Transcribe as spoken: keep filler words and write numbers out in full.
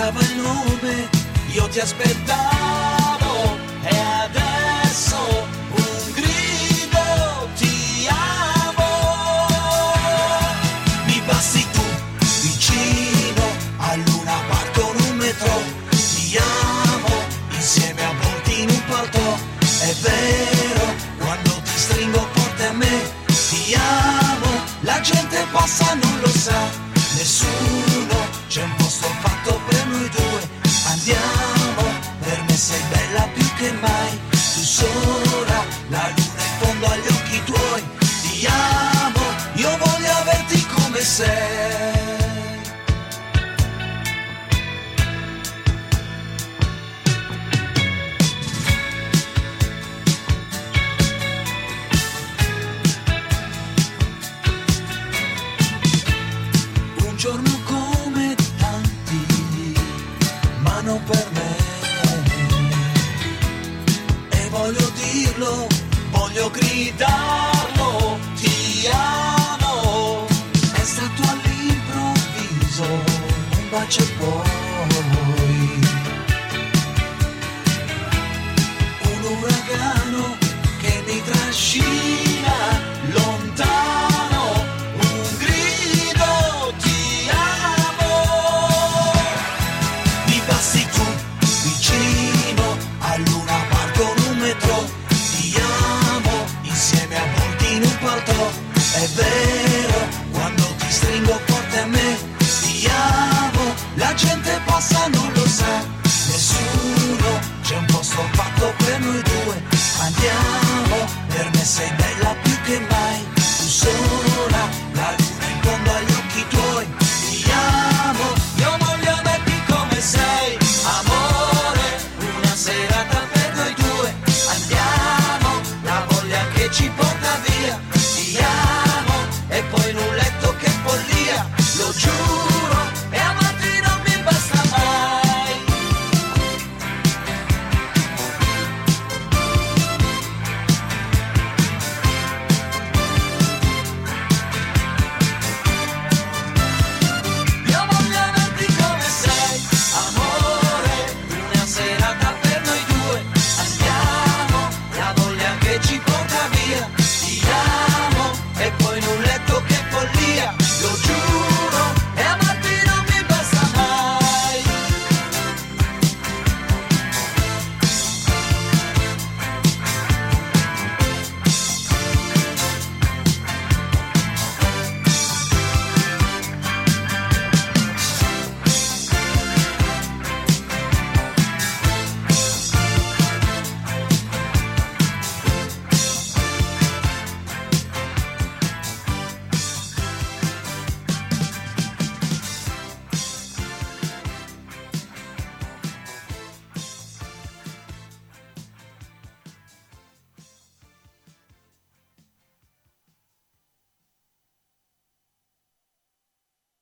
mancava il nome, io ti aspettavo e adesso un grido ti amo. Mi basti tu vicino a Luna Park con un metro, ti amo insieme a volti in un palto. È vero, quando ti stringo forte a me, ti amo, la gente passa non lo sa, nessuno, c'è un posto fatto per noi due, andiamo, per me sei bella più che mai, tu sola, la luna in fondo agli occhi tuoi, ti amo, io voglio averti come sei. Un giorno come tanti, ma non per me, e voglio dirlo, voglio gridarlo, ti amo, è stato all'improvviso, un bacio e poi un uragano che mi trascina lontano, un grido ti amo. Mi basti tu vicino a Luna Park con un metro, ti amo insieme a volti in un palto. È vero, quando ti stringo forte a me, ti amo, la gente passa non lo sa, nessuno, c'è un posto fatto per noi due, andiamo, per me sei